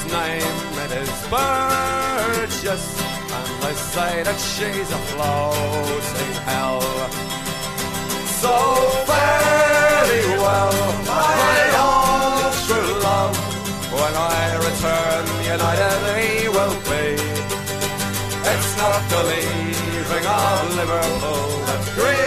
name it is Burgess, and they say that she's a floating hell. So fare thee well, my own true love. When I return, united we will be. It's not the leaving of Liverpool that grieves